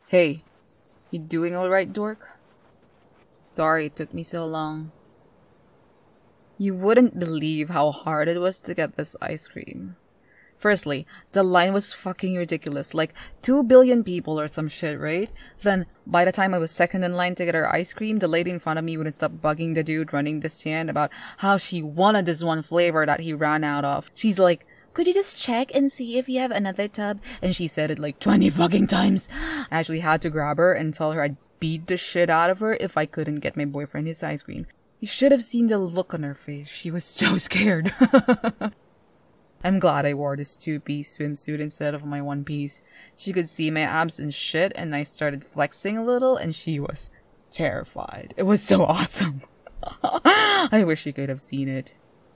Hey, you doing alright, dork? Sorry it took me so long. You wouldn't believe how hard it was to get this ice cream. Firstly, the line was fucking ridiculous, like 2 billion people or some shit, right? Then, by the time I was second in line to get her ice cream, the lady in front of me wouldn't stop bugging the dude running the stand about how she wanted this one flavor that he ran out of. She's like, could you just check and see if you have another tub? And she said it like 20 fucking times. I actually had to grab her and tell her I'd beat the shit out of her if I couldn't get my boyfriend his ice cream. You should have seen the look on her face. She was so scared. I'm glad I wore this 2-piece swimsuit instead of my 1-piece. She could see my abs and shit, and I started flexing a little, and she was terrified. It was so awesome. I wish she could have seen it.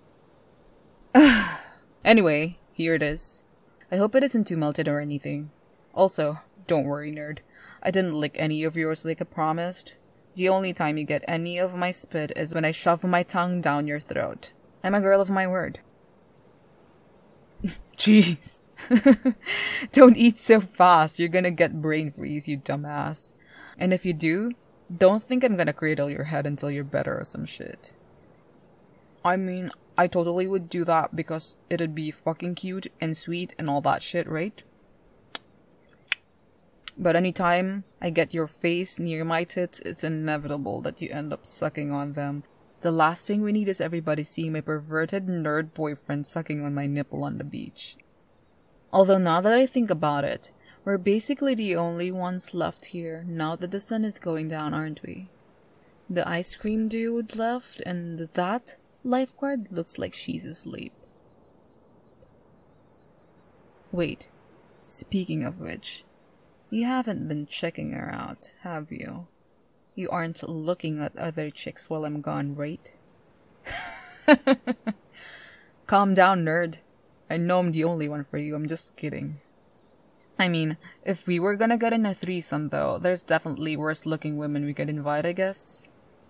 Anyway, here it is. I hope it isn't too melted or anything. Also, don't worry, nerd. I didn't lick any of yours like I promised. The only time you get any of my spit is when I shove my tongue down your throat. I'm a girl of my word. Jeez. Don't eat so fast. You're gonna get brain freeze, you dumbass. And if you do, don't think I'm gonna cradle your head until you're better or some shit. I mean, I totally would do that because it'd be fucking cute and sweet and all that shit, right? But anytime I get your face near my tits, it's inevitable that you end up sucking on them. The last thing we need is everybody seeing my perverted nerd boyfriend sucking on my nipple on the beach. Although now that I think about it, we're basically the only ones left here now that the sun is going down, aren't we? The ice cream dude left, and that lifeguard looks like she's asleep. Wait, speaking of which, you haven't been checking her out, have you? You aren't looking at other chicks while I'm gone, right? Calm down, nerd. I know I'm the only one for you, I'm just kidding. I mean, if we were gonna get in a threesome though, there's definitely worse looking women we could invite, I guess.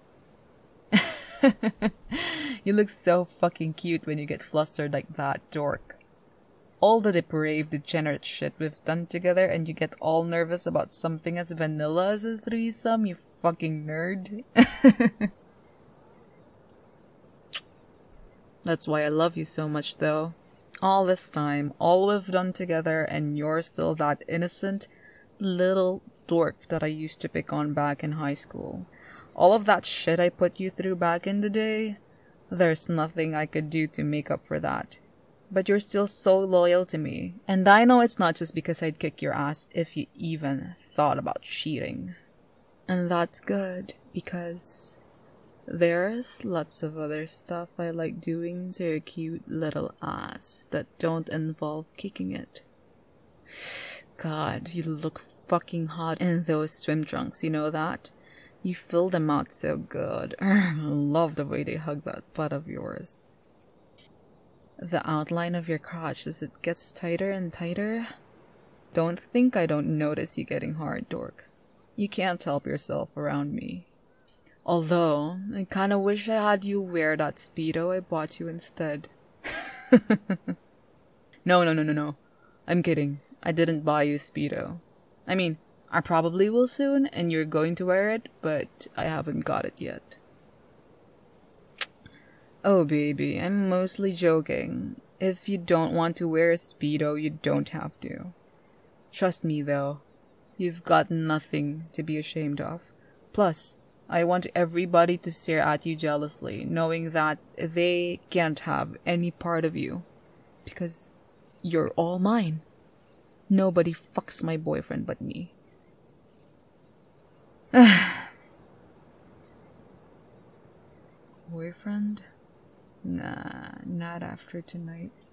You look so fucking cute when you get flustered like that, dork. All the depraved, degenerate shit we've done together and you get all nervous about something as vanilla as a threesome, you fucking nerd. That's why I love you so much though. All this time, all we've done together, and you're still that innocent little dork that I used to pick on back in high school. All of that shit I put you through back in the day, there's nothing I could do to make up for that. But you're still so loyal to me, and I know it's not just because I'd kick your ass if you even thought about cheating. And that's good, because there's lots of other stuff I like doing to your cute little ass that don't involve kicking it. God, you look fucking hot in those swim trunks, you know that? You fill them out so good. I love the way they hug that butt of yours. The outline of your crotch as it gets tighter and tighter. Don't think I don't notice you getting hard, dork. You can't help yourself around me. Although, I kinda wish I had you wear that Speedo I bought you instead. No. I'm kidding. I didn't buy you Speedo. I mean, I probably will soon, and you're going to wear it, but I haven't got it yet. Oh, baby, I'm mostly joking. If you don't want to wear a Speedo, you don't have to. Trust me, though. You've got nothing to be ashamed of. Plus, I want everybody to stare at you jealously, knowing that they can't have any part of you. Because you're all mine. Nobody fucks my boyfriend but me. Boyfriend? Nah, not after tonight.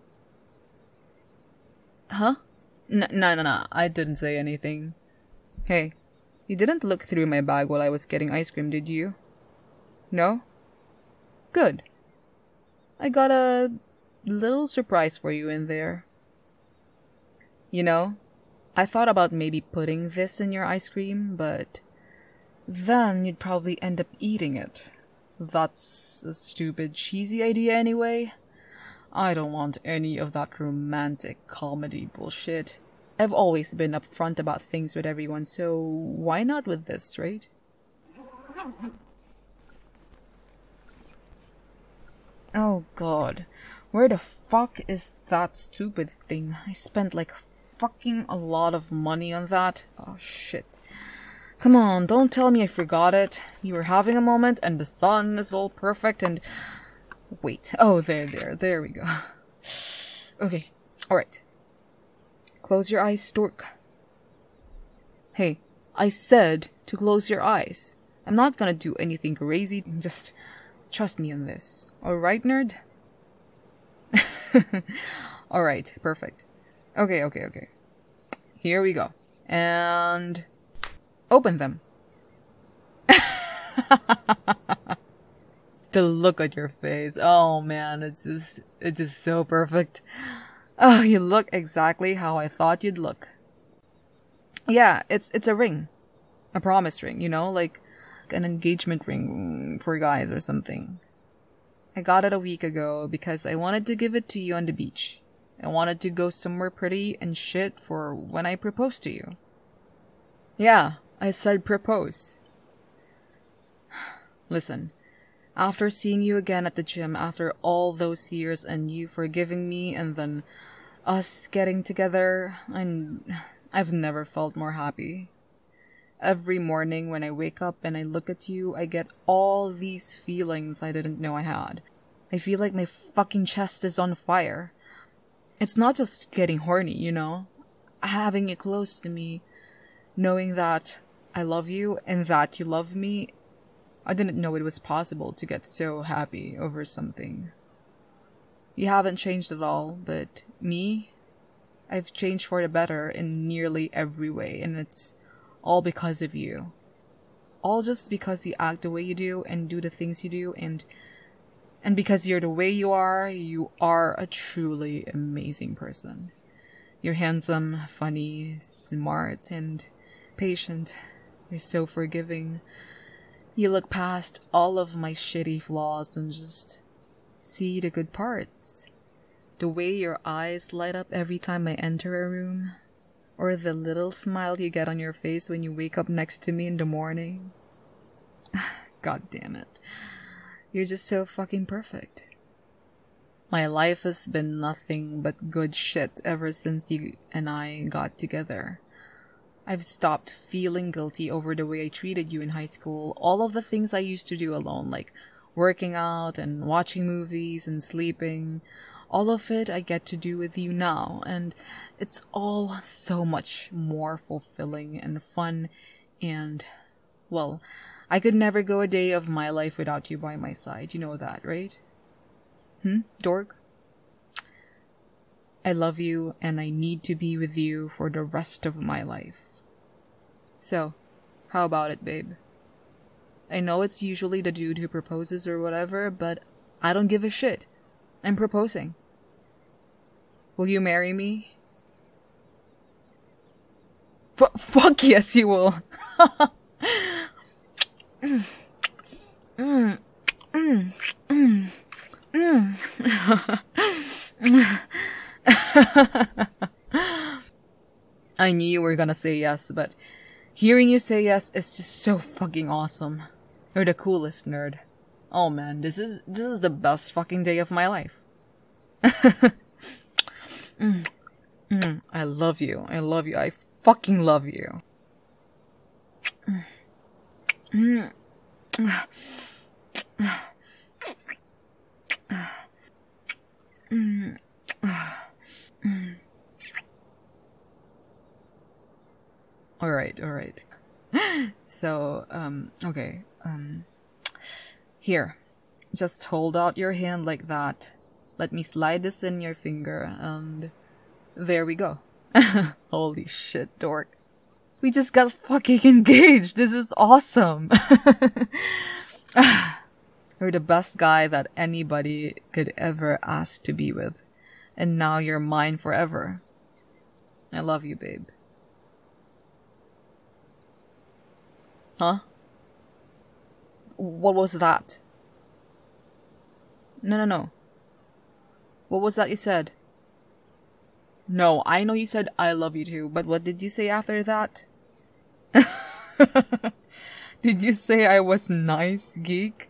Huh? No, I didn't say anything. Hey, you didn't look through my bag while I was getting ice cream, did you? No? Good. I got a little surprise for you in there. You know, I thought about maybe putting this in your ice cream, but then you'd probably end up eating it. That's a stupid, cheesy idea anyway. I don't want any of that romantic comedy bullshit. I've always been upfront about things with everyone, so why not with this, right? Oh god. Where the fuck is that stupid thing? I spent like fucking a lot of money on that. Oh shit. Come on, don't tell me I forgot it. You were having a moment and the sun is all perfect and... Wait. Oh, there we go. Okay. Alright. Close your eyes, Stork. Hey, I said to close your eyes. I'm not gonna do anything crazy. Just trust me on this. Alright, nerd? Alright, perfect. Okay. Here we go. And... open them. The look on your face. Oh man, it's just so perfect. Oh, you look exactly how I thought you'd look. Yeah, it's a ring. A promise ring, you know, like an engagement ring for guys or something. I got it a week ago because I wanted to give it to you on the beach. I wanted to go somewhere pretty and shit for when I proposed to you. Yeah, I said propose. Listen, after seeing you again at the gym after all those years and you forgiving me and then us getting together, I've never felt more happy. Every morning when I wake up and I look at you, I get all these feelings I didn't know I had. I feel like my fucking chest is on fire. It's not just getting horny, you know? Having you close to me, knowing that I love you and that you love me, I didn't know it was possible to get so happy over something. You haven't changed at all, but me, I've changed for the better in nearly every way, and it's all because of you. All just because you act the way you do and do the things you do, and because you're the way you are a truly amazing person. You're handsome, funny, smart, and patient. You're so forgiving. You look past all of my shitty flaws and just see the good parts. The way your eyes light up every time I enter a room. Or the little smile you get on your face when you wake up next to me in the morning. God damn it. You're just so fucking perfect. My life has been nothing but good shit ever since you and I got together. I've stopped feeling guilty over the way I treated you in high school. All of the things I used to do alone, like working out and watching movies and sleeping. All of it I get to do with you now, and it's all so much more fulfilling and fun, and, well, I could never go a day of my life without you by my side. You know that, right? Dork? I love you, and I need to be with you for the rest of my life. So, how about it, babe? I know it's usually the dude who proposes or whatever, but I don't give a shit. I'm proposing. Will you marry me? Fuck yes, you will. I knew you were gonna say yes, but hearing you say yes is just so fucking awesome. You're the coolest, nerd. Oh man, this is the best fucking day of my life. I love you. I fucking love you. Alright. So, okay, here. Just hold out your hand like that. Let me slide this in your finger, and there we go. Holy shit, dork. We just got fucking engaged. This is awesome. You're the best guy that anybody could ever ask to be with. And now you're mine forever. I love you, babe. Huh? What was that? No. What was that you said? No, I know you said I love you too, but what did you say after that? Did you say I was nice, geek?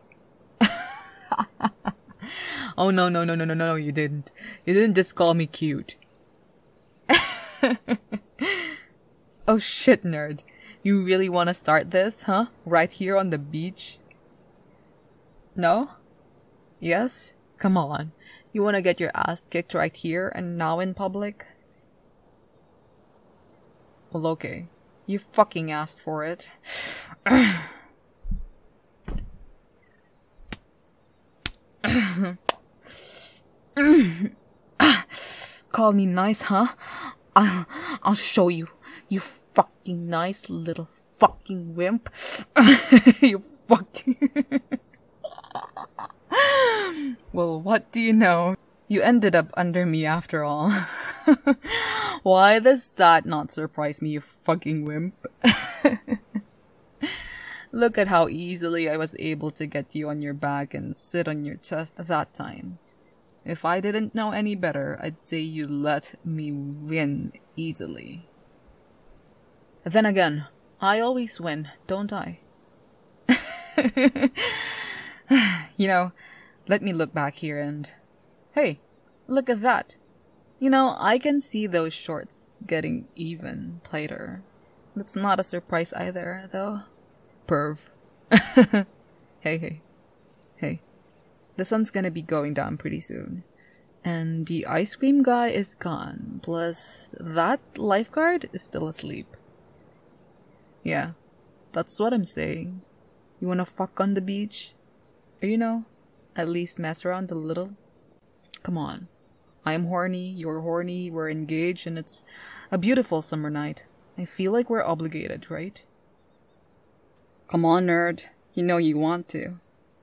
Oh, no, you didn't. You didn't just call me cute. Oh shit, nerd. You really want to start this, huh? Right here on the beach? No? Yes? Come on. You want to get your ass kicked right here and now in public? Well, okay. You fucking asked for it. Call me nice, huh? I'll show you. You fucking nice little fucking wimp. You fucking... Well, what do you know? You ended up under me after all. Why does that not surprise me, you fucking wimp? Look at how easily I was able to get you on your back and sit on your chest that time. If I didn't know any better, I'd say you let me win easily. Then again, I always win, don't I? You know, let me look back here and... Hey, look at that. You know, I can see those shorts getting even tighter. That's not a surprise either, though. Perv. Hey. The sun's gonna be going down pretty soon. And the ice cream guy is gone. Plus, that lifeguard is still asleep. Yeah, that's what I'm saying. You wanna fuck on the beach? Or, you know, at least mess around a little? Come on. I'm horny, you're horny, we're engaged, and it's a beautiful summer night. I feel like we're obligated, right? Come on, nerd. You know you want to.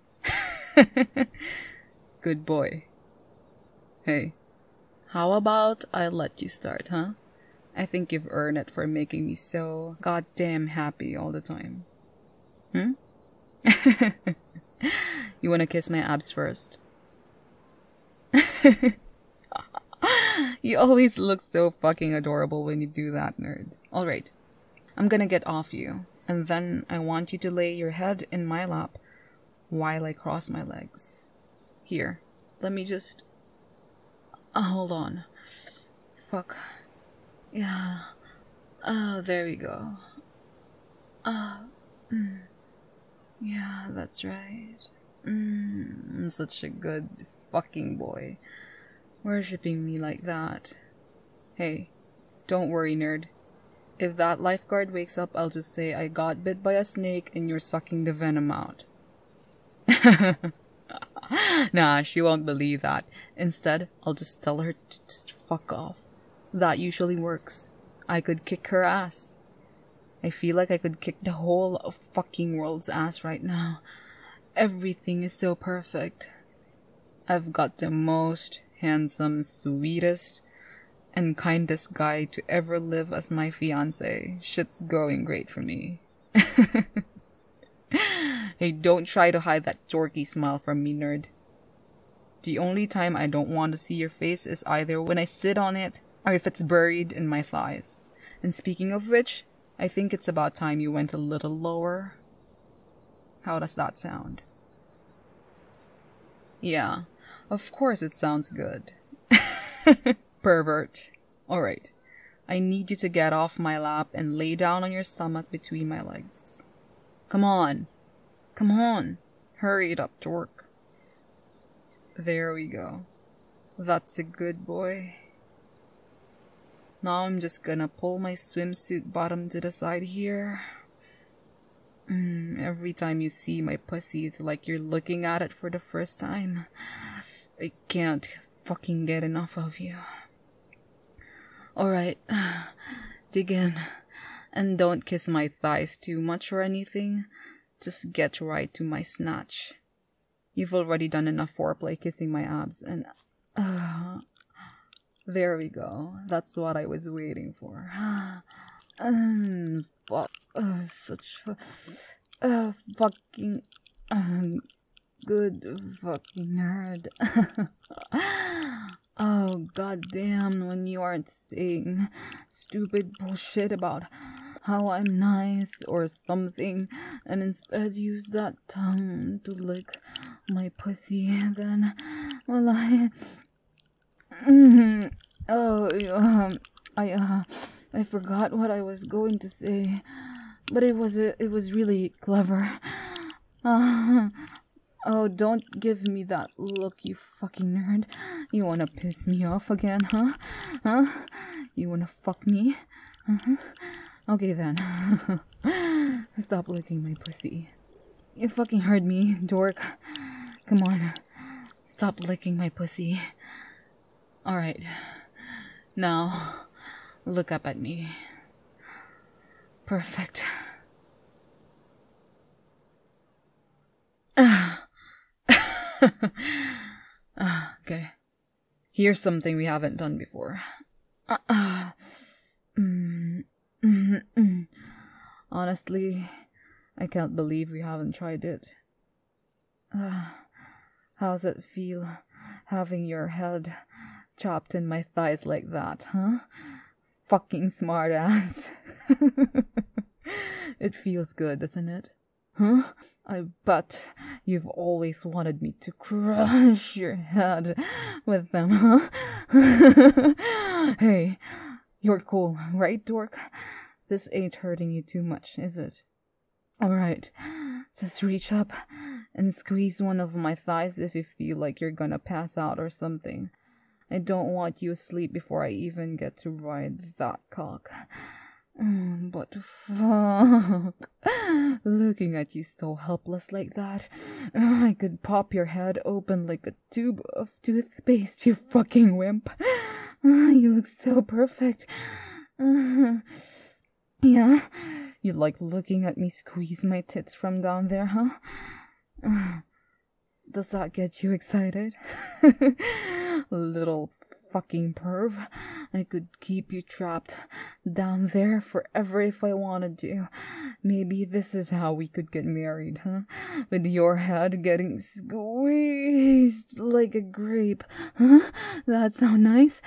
Good boy. Hey, how about I let you start, huh? I think you've earned it for making me so goddamn happy all the time. You wanna kiss my abs first? You always look so fucking adorable when you do that, nerd. Alright, I'm gonna get off you, and then I want you to lay your head in my lap while I cross my legs. Here, let me just... hold on. Fuck. Yeah. Oh, there we go. Yeah, that's right. Such a good fucking boy. Worshipping me like that. Hey, don't worry, nerd. If that lifeguard wakes up, I'll just say I got bit by a snake and you're sucking the venom out. Nah, she won't believe that. Instead, I'll just tell her to just fuck off. That usually works. I could kick her ass. I feel like I could kick the whole fucking world's ass right now. Everything is so perfect. I've got the most handsome, sweetest, and kindest guy to ever live as my fiancé. Shit's going great for me. Hey, don't try to hide that dorky smile from me, nerd. The only time I don't want to see your face is either when I sit on it or if it's buried in my thighs. And speaking of which, I think it's about time you went a little lower. How does that sound? Yeah, of course it sounds good. Pervert. Alright, I need you to get off my lap and lay down on your stomach between my legs. Come on. Come on. Hurry it up, dork. There we go. That's a good boy. Now I'm just gonna pull my swimsuit bottom to the side here. Every time you see my pussy, it's like you're looking at it for the first time. I can't fucking get enough of you. Alright, dig in. And don't kiss my thighs too much or anything. Just get right to my snatch. You've already done enough foreplay kissing my abs, and... there we go. That's what I was waiting for. Fuck. Such... fucking... Good fucking nerd. Oh, goddamn, when you aren't saying stupid bullshit about how I'm nice or something, and instead use that tongue to lick my pussy, then, well, oh, I forgot what I was going to say, but it was really clever. Oh, don't give me that look, you fucking nerd. You wanna piss me off again, huh? Huh? You wanna fuck me? Uh-huh. Okay then. Stop licking my pussy. You fucking heard me, dork. Come on. Stop licking my pussy. Alright. Now, look up at me. Perfect. Okay. Here's something we haven't done before. Honestly, I can't believe we haven't tried it. How's it feel, having your head chopped in my thighs like that, huh? Fucking smart ass. It feels good, doesn't it? Huh? I bet you've always wanted me to crush your head with them, huh? Hey, you're cool, right, dork? This ain't hurting you too much, is it? Alright, just reach up and squeeze one of my thighs if you feel like you're gonna pass out or something. I don't want you asleep before I even get to ride that cock. But fuck, looking at you so helpless like that, I could pop your head open like a tube of toothpaste, you fucking wimp. You look so perfect. Yeah, you like looking at me squeeze my tits from down there, huh? Does that get you excited? Little fucking perv. I could keep you trapped down there forever if I wanted to. Maybe this is how we could get married, huh? With your head getting squeezed like a grape. Huh? That sound nice?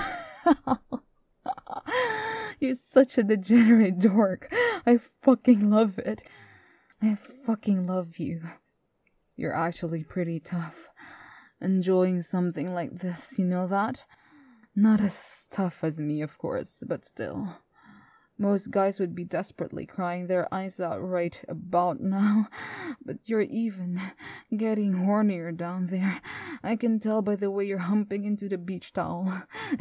You're such a degenerate dork. I fucking love it. I fucking love you. You're actually pretty tough. Enjoying something like this, you know that? Not as tough as me, of course, but still. Most guys would be desperately crying their eyes out right about now, but you're even getting hornier down there. I can tell by the way you're humping into the beach towel.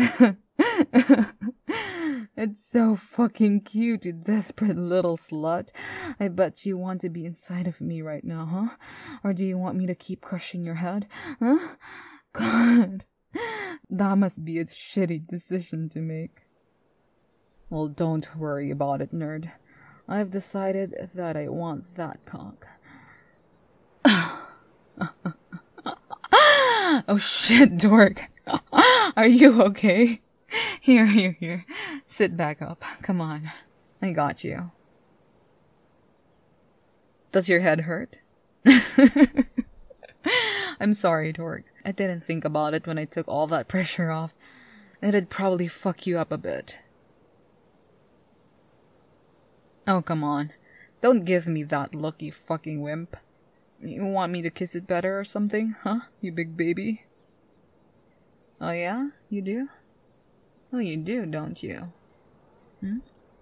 It's so fucking cute, you desperate little slut. I bet you want to be inside of me right now, huh? Or do you want me to keep crushing your head? Huh? God, that must be a shitty decision to make. Well, don't worry about it, nerd. I've decided that I want that cock. Oh shit, dork. Are you okay? Here. Sit back up. Come on. I got you. Does your head hurt? I'm sorry, dork. I didn't think about it when I took all that pressure off. It'd probably fuck you up a bit. Oh, come on. Don't give me that look, you fucking wimp. You want me to kiss it better or something, huh, you big baby? Oh yeah? You do? Oh, you do, don't you? Hmm?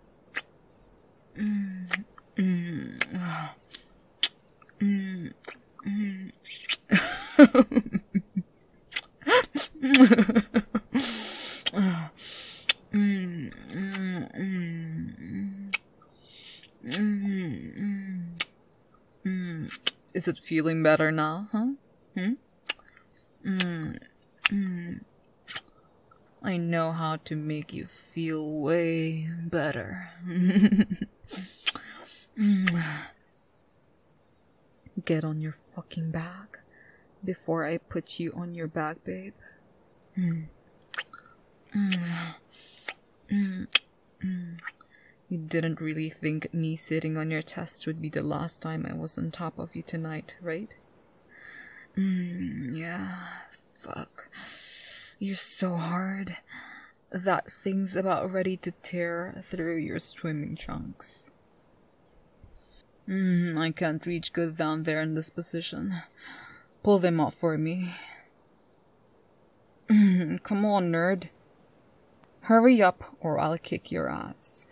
Is it feeling better now, huh? I know how to make you feel way better. Get on your fucking back before I put you on your back, babe. You didn't really think me sitting on your chest would be the last time I was on top of you tonight, right? Yeah, fuck. You're so hard. That thing's about ready to tear through your swimming trunks. I can't reach good down there in this position. Pull them up for me. Come on, nerd. Hurry up or I'll kick your ass.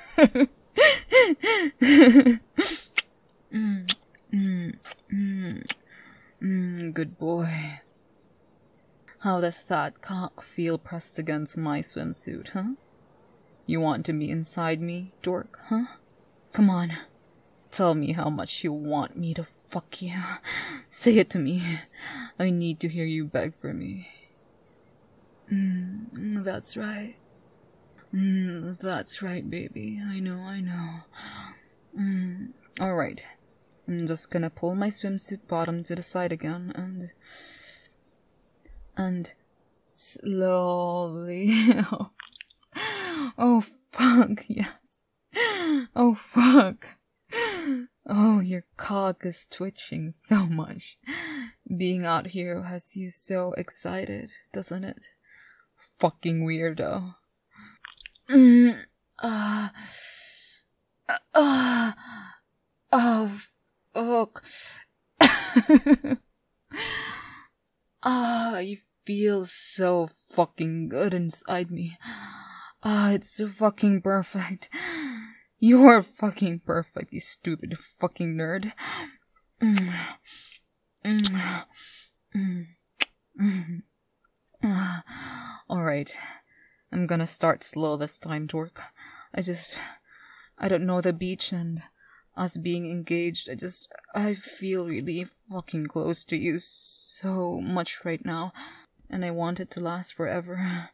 Good boy. How does that cock feel pressed against my swimsuit, huh? You want to be inside me, dork, huh? Come on. Tell me how much you want me to fuck you. Say it to me. I need to hear you beg for me. That's right. That's right, baby. I know. Alright. I'm just gonna pull my swimsuit bottom to the side again and slowly. Oh, fuck, yes. Oh, fuck. Oh, your cock is twitching so much. Being out here has you so excited, doesn't it? Fucking weirdo. Oh, fuck. You feel so fucking good inside me. It's so fucking perfect. You're fucking perfect, you stupid fucking nerd. Alright. I'm gonna start slow this time, dork. I don't know the beach, and us being engaged, I feel really fucking close to you so much right now, and I want it to last forever.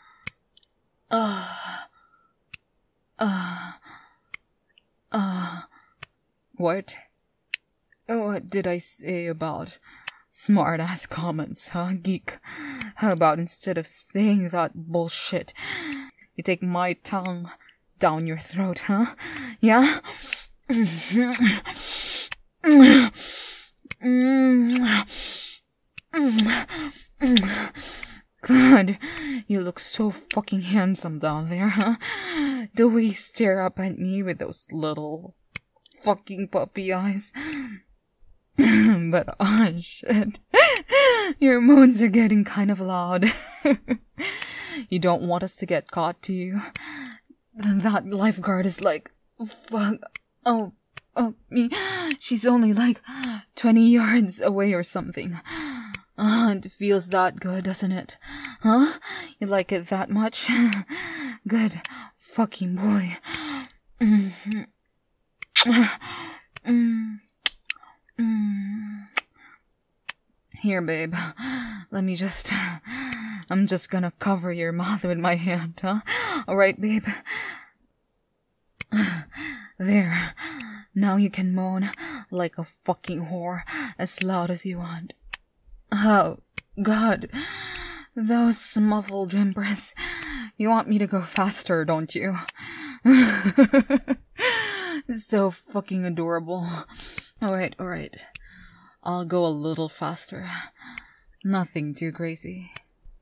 What? What did I say about smart-ass comments, huh, geek? How about instead of saying that bullshit, you take my tongue down your throat, huh? Yeah? God, you look so fucking handsome down there, huh? The way you stare up at me with those little fucking puppy eyes. But oh shit, your moans are getting kind of loud. You don't want us to get caught, do you? That lifeguard is like, fuck, oh, me. She's only like 20 yards away or something. It feels that good, doesn't it? Huh? You like it that much? Good fucking boy. Here, babe. I'm just gonna cover your mouth with my hand, huh? Alright, babe. There. Now you can moan like a fucking whore as loud as you want. Oh, God. Those muffled whimpers. You want me to go faster, don't you? So fucking adorable. Alright. I'll go a little faster. Nothing too crazy.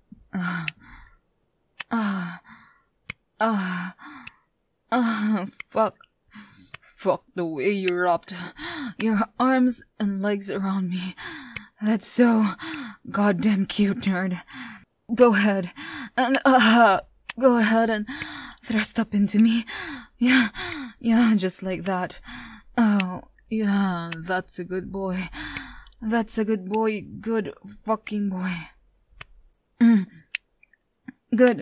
Fuck the way you wrapped your arms and legs around me. That's so goddamn cute, nerd. Go ahead and thrust up into me. Yeah, just like that. Oh, yeah, that's a good boy. That's a good boy. Good fucking boy. Good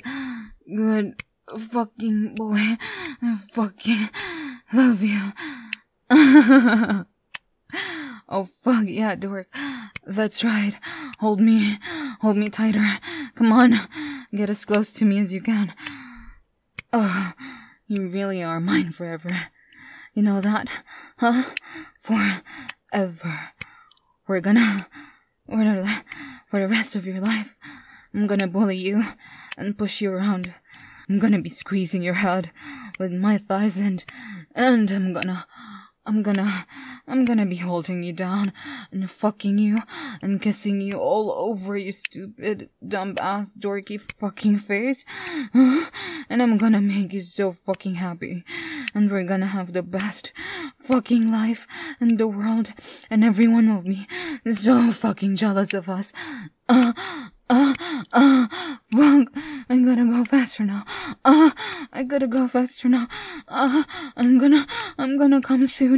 fucking boy. I fucking love you. Oh, fuck, yeah, dork. That's right. Hold me tighter. Come on, get as close to me as you can. Oh, you really are mine forever. You know that, huh? Forever. For the rest of your life, I'm gonna bully you and push you around. I'm gonna be squeezing your head with my thighs and I'm gonna I'm gonna be holding you down and fucking you and kissing you all over your stupid, dumb-ass, dorky fucking face. And I'm gonna make you so fucking happy. And we're gonna have the best fucking life in the world. And everyone will be so fucking jealous of us. Fuck. I gotta go faster now. I gotta go faster now. I'm gonna come soon.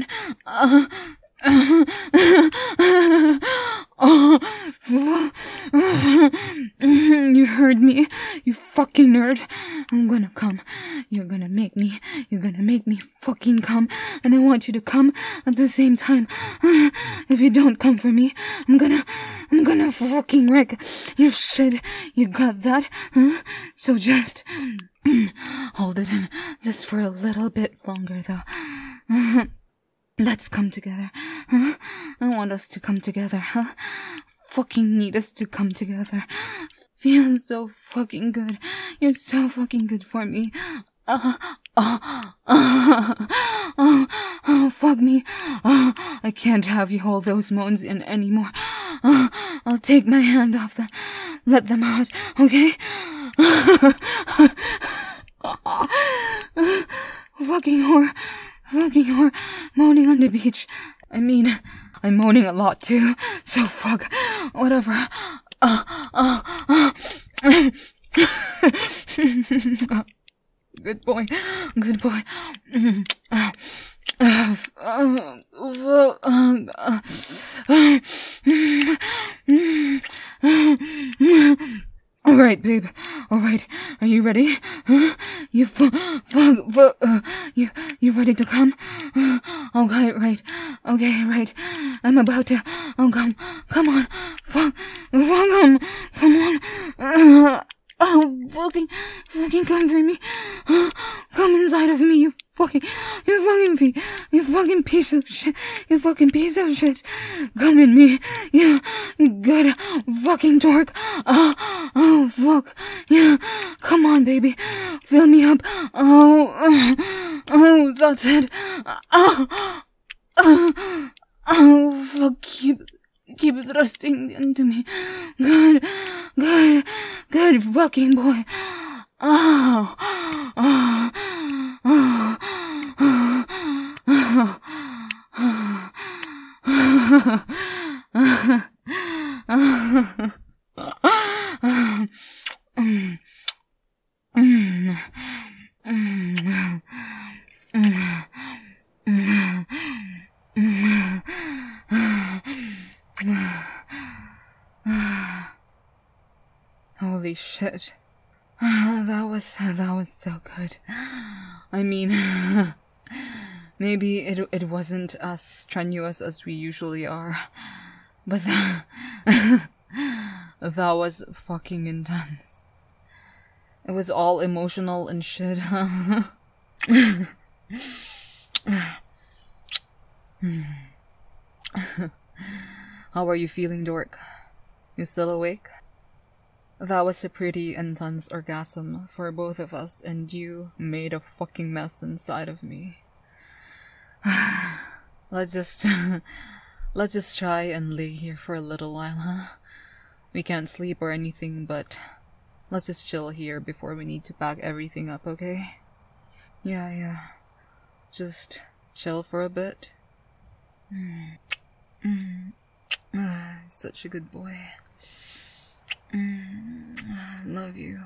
You heard me, you fucking nerd. I'm gonna come. You're gonna make me fucking come. And I want you to come at the same time. If you don't come for me, I'm gonna fucking wreck your shit. You got that? So just hold it in just for a little bit longer though. Let's come together. I want us to come together, Fucking need us to come together. Feels so fucking good. You're so fucking good for me. Fuck me. I can't have you hold those moans in anymore. I'll take my hand off them. Let them out, okay? Fucking whore, moaning on the beach. I mean, I'm moaning a lot too, so fuck, whatever. Good boy. Alright, babe. Alright. Are you ready? You you ready to come? Okay, right. Okay, right. I'm about to. Oh, come on. Fuck him. Come on. Fucking come for me. Come inside of me, you fucking piece of shit. You fucking piece of shit. Come in me. You good fucking dork. Oh, fuck. Yeah. Come on, baby. Fill me up. Oh, that's it. Fuck, keep thrusting into me. Good fucking boy. Holy shit. That was so good. I mean, maybe it wasn't as strenuous as we usually are, but that was fucking intense. It was all emotional and shit. How are you feeling, dork? You still awake? That was a pretty intense orgasm for both of us, and you made a fucking mess inside of me. Let's just try and lay here for a little while, huh? We can't sleep or anything, but let's just chill here before we need to pack everything up, okay? Yeah. Just chill for a bit. Such a good boy. Love you.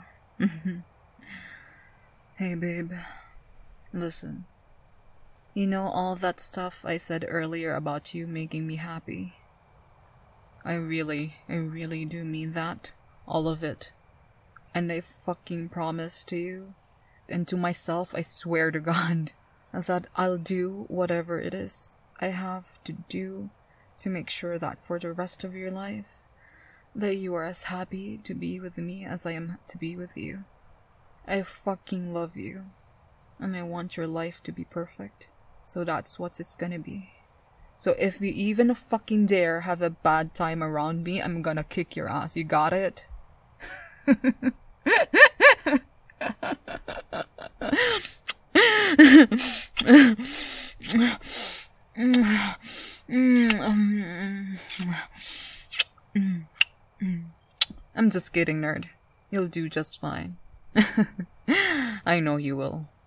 Hey, babe. Listen. You know all that stuff I said earlier about you making me happy? I really do mean that. All of it. And I fucking promise to you, and to myself, I swear to God, that I'll do whatever it is I have to do to make sure that for the rest of your life, that you are as happy to be with me as I am to be with you. I fucking love you. And I want your life to be perfect. So that's what it's gonna be. So if you even fucking dare have a bad time around me, I'm gonna kick your ass. You got it? I'm just kidding, nerd. You'll do just fine. I know you will.